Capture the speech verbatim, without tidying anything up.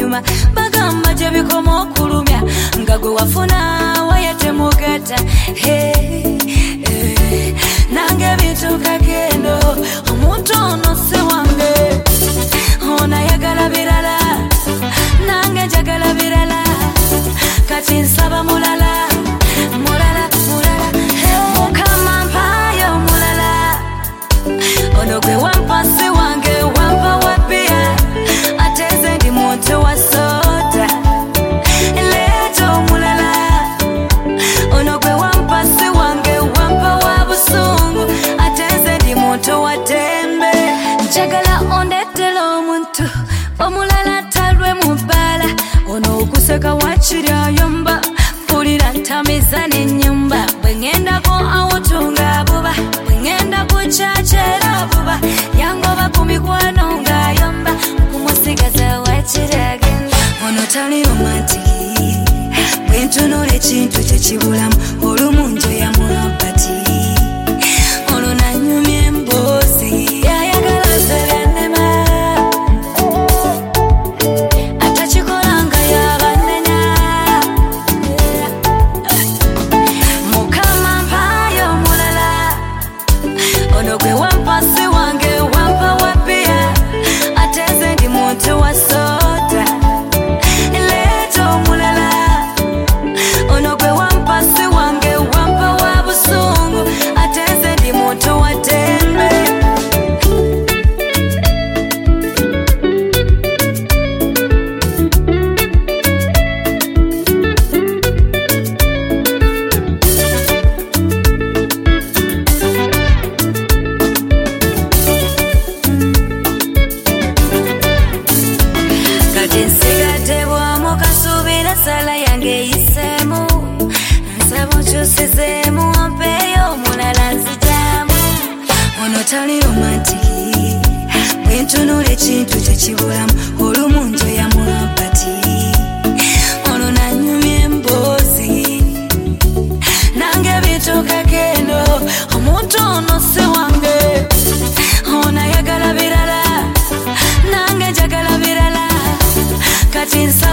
kuluma bagamba je bikomo kulumya ngagwe wafuna wayete mugata hey, hey. Nange bituka kendo omuntu ono se wange ona yagala birala nange jagala birala kati nsaba mulala mulala mulala hey. Mukama mpayo mulala ono gwe wampasi wange wampa wapia ateze ndi muntu wa soda leto mulala ono gwe wampasi wange wampa wa busungu ateze ndi muntu wa tembe njagala ondetela omuntu omulala talwe mubala ono okuseka wachirya yomba pulira ntamiza n'ennyumba bwengenda ko awutunga buba bwengenda kuchachera buba yangoba kumikwano nga yomba kumusigaza wachiragenda ono tali romantiki bwentunula ekintu kyekibulamu olumu njo ya muhabbati ono nanyumya emboozi yayagala zebyannema atakikola nga yabanenya Mukama mpayo mulala ono gwe wampasi wange wampa wapia ateze ndi muntu wa soda leto mulala ono gwe wampasi wange wampa wa busungu ateze ndi muntu wa tembe kati nsigadde bwamu kasubira sala yange yisemu nsaba onkyusizemu ompeeyo omulala nzijamu ono tali romantiki bwentunula ekintu kyekibulamu olumu njo ya muhabbati ono nanyumya emboozi nange bituka kendo omuntu ono si wange ona yagala birala nange jagala birala kati nsa